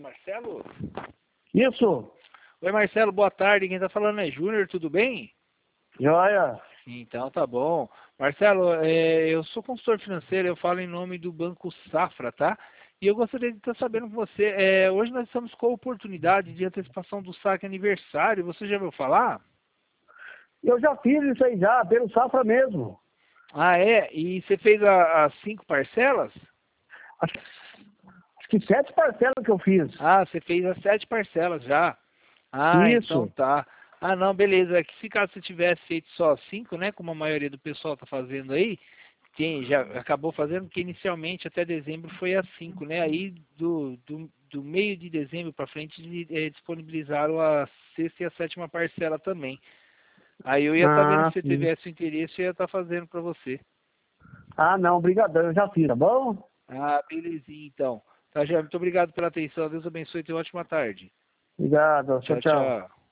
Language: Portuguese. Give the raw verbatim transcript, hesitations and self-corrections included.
Marcelo? Isso, Oi, Marcelo, boa tarde. Quem tá falando é Júnior, tudo bem? joia. Então tá bom. Marcelo, é, eu sou consultor financeiro, eu falo em nome do Banco Safra, tá? E eu gostaria de estar sabendo com você, é, hoje nós estamos com a oportunidade de antecipação do saque aniversário, você já ouviu falar? Eu já fiz isso aí já, pelo Safra mesmo. Ah, é? E você fez a- as cinco parcelas? Acho, acho que sete parcelas que eu fiz. Ah, você fez as sete parcelas já. Ah, então Isso. tá. Ah, não, beleza. É que se caso você tivesse feito só cinco, né, como a maioria do pessoal tá fazendo aí, quem já acabou fazendo, que inicialmente até dezembro foi as cinco, né? Aí do, do, do meio de dezembro para frente eh, disponibilizaram a sexta e a sétima parcela também. Aí eu ia estar vendo Ah, se você sim. tivesse o interesse, eu ia estar fazendo para você. Ah, não, brigadão, eu já fiz, tá bom? Ah, belezinha então. Tá, já, muito obrigado pela atenção. Deus abençoe e tenha uma ótima tarde. Obrigado, tchau, Tchau, tchau. tchau.